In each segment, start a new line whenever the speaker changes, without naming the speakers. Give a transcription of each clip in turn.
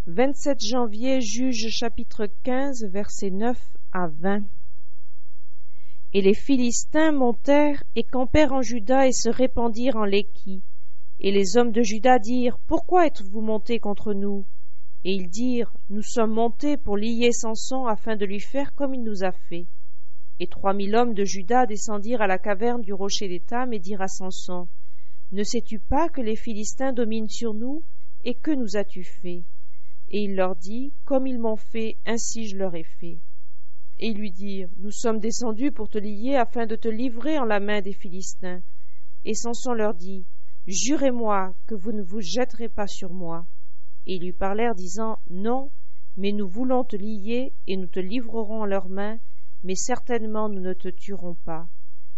27 janvier, Juges chapitre 15, versets 9 à 20. Et les Philistins montèrent et campèrent en Juda et se répandirent en Léki. Et les hommes de Juda dirent: Pourquoi êtes-vous montés contre nous? Et ils dirent: Nous sommes montés pour lier Samson afin de lui faire comme il nous a fait. Et 3000 hommes de Juda descendirent à la caverne du rocher d'Étam et dirent à Samson: Ne sais-tu pas que les Philistins dominent sur nous? Et que nous as-tu fait? Et il leur dit: Comme ils m'ont fait, ainsi je leur ai fait. Et ils lui dirent: Nous sommes descendus pour te lier afin de te livrer en la main des Philistins. Et Samson leur dit: Jurez-moi que vous ne vous jetterez pas sur moi. Et ils lui parlèrent disant: Non, mais nous voulons te lier et nous te livrerons en leurs mains, mais certainement nous ne te tuerons pas.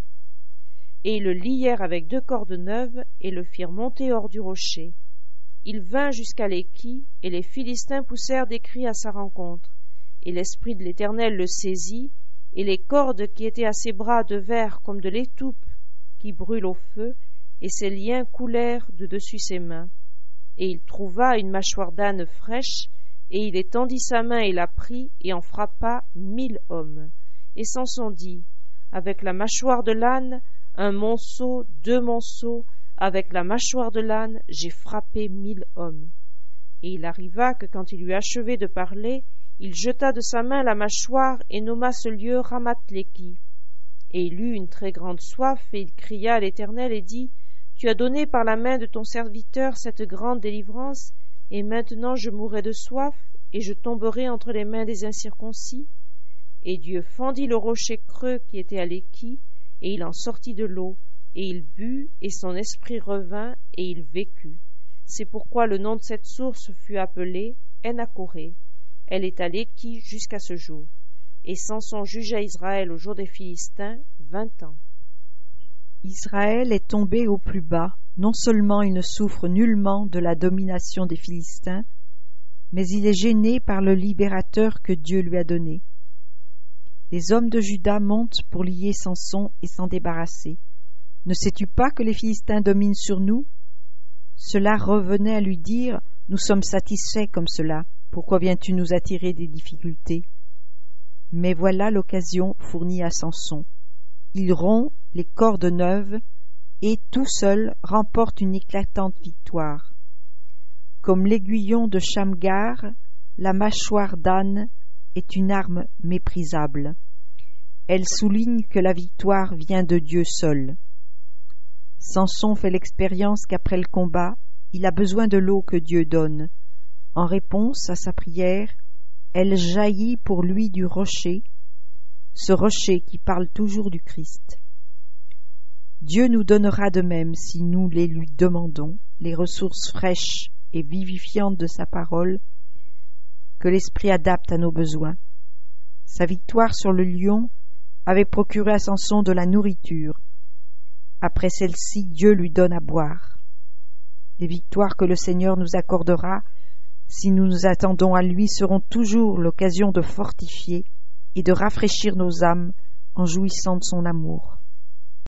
Et ils le lièrent avec 2 cordes neuves et le firent monter hors du rocher. Il vint jusqu'à Léki, et les Philistins poussèrent des cris à sa rencontre. Et l'Esprit de l'Éternel le saisit, et les cordes qui étaient à ses bras devinrent comme de l'étoupe qui brûle au feu, et ses liens coulèrent de dessus ses mains. Et il trouva une mâchoire d'âne fraîche, et il étendit sa main et la prit, et en frappa 1000 hommes. Et Samson dit: Avec la mâchoire de l'âne, 1 monceau, 2 monceaux, avec la mâchoire de l'âne, j'ai frappé 1000 hommes. Et il arriva que quand il eut achevé de parler, il jeta de sa main la mâchoire et nomma ce lieu Ramath-Léki. Et il eut une très grande soif, et il cria à l'Éternel et dit: Tu as donné par la main de ton serviteur cette grande délivrance, et maintenant je mourrai de soif, et je tomberai entre les mains des incirconcis. Et Dieu fendit le rocher creux qui était à Léki, et il en sortit de l'eau, et il but, et son esprit revint, et il vécut. C'est pourquoi le nom de cette source fut appelé Enakoré. Elle est à Léki jusqu'à ce jour. Et Samson jugea Israël au jour des Philistins 20 ans.
Israël est tombé au plus bas. Non seulement il ne souffre nullement de la domination des Philistins, mais il est gêné par le libérateur que Dieu lui a donné. Les hommes de Juda montent pour lier Samson et s'en débarrasser. Ne sais-tu pas que les Philistins dominent sur nous? Cela revenait à lui dire: Nous sommes satisfaits comme cela. Pourquoi viens-tu nous attirer des difficultés? Mais voilà l'occasion fournie à Samson. Il rompt les cordes neuves et, tout seul, remporte une éclatante victoire. Comme l'aiguillon de Shamgar, la mâchoire d'âne est une arme méprisable. Elle souligne que la victoire vient de Dieu seul. Samson fait l'expérience qu'après le combat, il a besoin de l'eau que Dieu donne. En réponse à sa prière, elle jaillit pour lui du rocher, ce rocher qui parle toujours du Christ. Dieu nous donnera de même, si nous les lui demandons, les ressources fraîches et vivifiantes de sa parole, que l'Esprit adapte à nos besoins. Sa victoire sur le lion avait procuré à Samson de la nourriture. Après celle-ci, Dieu lui donne à boire. Les victoires que le Seigneur nous accordera, si nous nous attendons à lui, seront toujours l'occasion de fortifier et de rafraîchir nos âmes en jouissant de son amour.